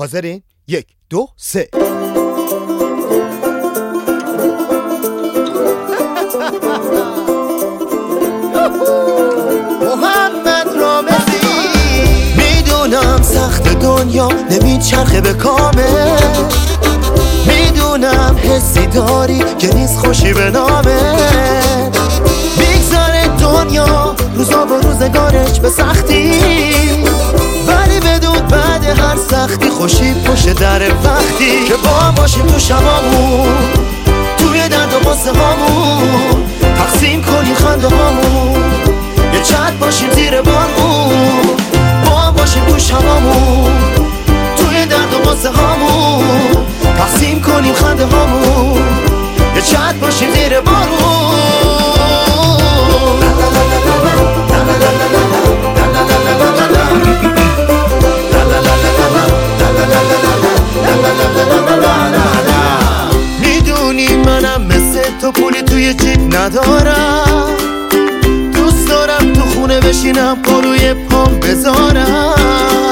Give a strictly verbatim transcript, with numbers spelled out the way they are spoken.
حاضرین؟ یک دو سه. محمد رامزی. میدونم سخت دنیا نمیچرخه به کامه، میدونم حسی داری که نیست خوشی به نامه، میگذاره دنیا روزا با روزگارش به سختی، ولی بدون بعد هر سختی خوشی پشت در وقتی که با باشیم تو شبامون، توی درد و غصه هامون تقسیم کنیم خنده هامون، یه چت باشیم زیر بارمون، با باشیم تو شبامون، توی درد و غصه هامون تقسیم کنیم خنده هامون، یه چت باشیم زیر بارمون. میدونی منم مثل تو پولی توی جیب ندارم، دوست دارم تو خونه بشینم پا روی پام بذارم،